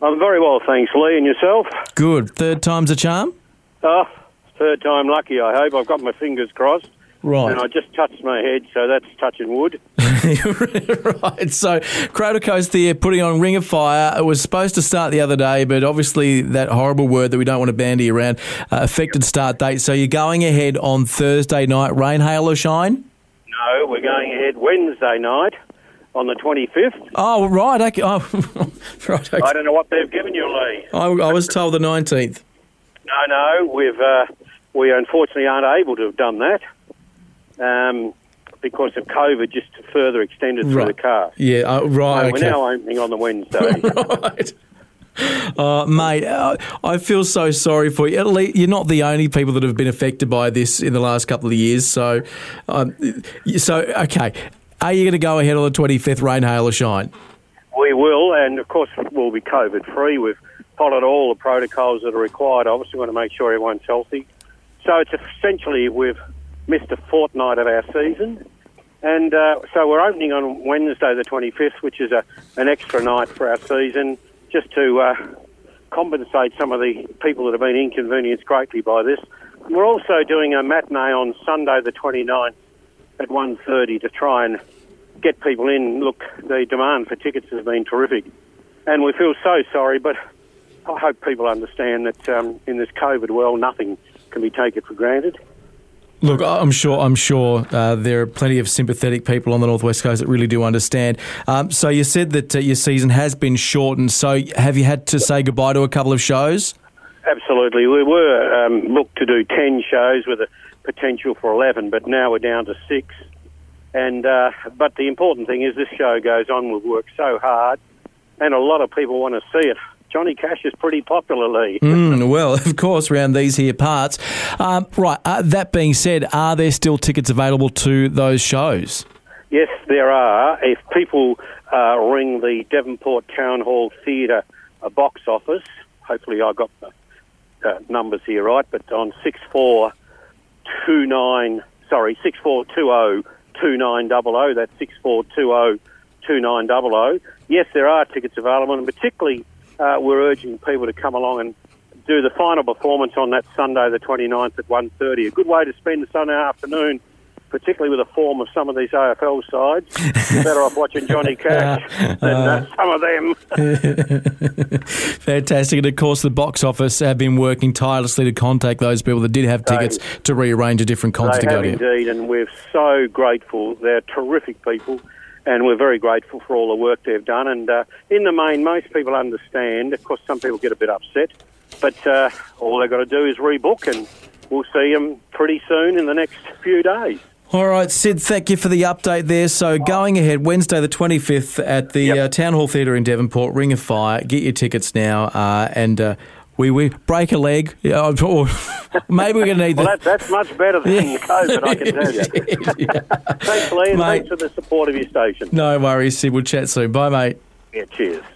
I'm very well, thanks, Lee. And yourself? Good. Third time's a charm? Oh, third time lucky, I hope. I've got my fingers crossed. Right. And I just touched my head, so that's touching wood. Right. So, Cradle Coast there putting on Ring of Fire. It was supposed to start the other day, but obviously that horrible word that we don't want to bandy around affected start date. So you're going ahead on Thursday night, rain, hail or shine? No, we're going ahead Wednesday night on the 25th. Oh, right. Okay. Oh, right. Okay. I don't know what they've given you, Lee. I was told the 19th. No, we unfortunately aren't able to have done that. Because of COVID, just further extended through the car. Yeah, right. So we're now opening on the Wednesday. Right. Mate, I feel so sorry for you. You're not the only people that have been affected by this in the last couple of years. So, okay. Are you going to go ahead on the 25th, rain, hail or shine? We will, and of course we'll be COVID-free. We've followed all the protocols that are required. Obviously, we want to make sure everyone's healthy. So it's essentially we've missed a fortnight of our season. And so we're opening on Wednesday the 25th, which is an extra night for our season, just to compensate some of the people that have been inconvenienced greatly by this. We're also doing a matinee on Sunday the 29th at 1:30 to try and get people in. Look, the demand for tickets has been terrific. And we feel so sorry, but I hope people understand that in this COVID world, nothing can be taken for granted. Look, I'm sure there are plenty of sympathetic people on the North West Coast that really do understand. So you said that your season has been shortened. So have you had to say goodbye to a couple of shows? Absolutely. We were looked to do 10 shows with a potential for 11, but now we're down to 6. And but the important thing is this show goes on. We've worked so hard, and a lot of people want to see it. Johnny Cash is pretty popular, Lee. Well, of course, around these here parts. Right, that being said, are there still tickets available to those shows? Yes, there are. If people ring the Devonport Town Hall Theatre box office, hopefully I got the numbers here right, but on 6420-2900, that's 6420-2900. Yes, there are tickets available, and particularly we're urging people to come along and do the final performance on that Sunday the 29th at 1:30. A good way to spend the Sunday afternoon, particularly with the form of some of these AFL sides. You're better off watching Johnny Cash than some of them. Fantastic. And, of course, the box office have been working tirelessly to contact those people that did have tickets to rearrange a different concert to go to. They have indeed, and we're so grateful. They're terrific people, and we're very grateful for all the work they've done. And in the main, most people understand. Of course, some people get a bit upset, but all they've got to do is rebook, and we'll see them pretty soon in the next few days. All right, Sid, thank you for the update there. So going ahead, Wednesday the 25th at the Town Hall Theatre in Devonport, Ring of Fire. Get your tickets now, and we break a leg. Or maybe we're going to need that. Well, that's much better than COVID, I can tell you. Thanks, Lee, and thanks for the support of your station. No worries, Sid. We'll chat soon. Bye, mate. Yeah, cheers.